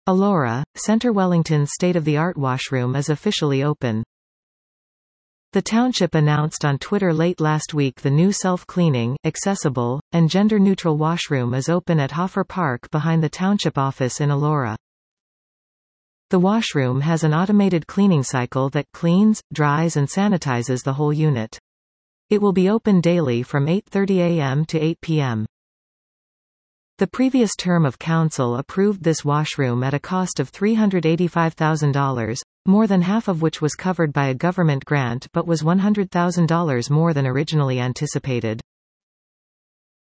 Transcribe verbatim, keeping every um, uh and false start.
Elora, Centre Wellington's state-of-the-art washroom is officially open. The township announced on Twitter late last week the new self-cleaning, accessible, and gender-neutral washroom is open at Hoffer Park behind the township office in Elora. The washroom has an automated cleaning cycle that cleans, dries and sanitizes the whole unit. It will be open daily from eight thirty a m to eight p m The previous term of council approved this washroom at a cost of three hundred eighty-five thousand dollars, more than half of which was covered by a government grant but was one hundred thousand dollars more than originally anticipated.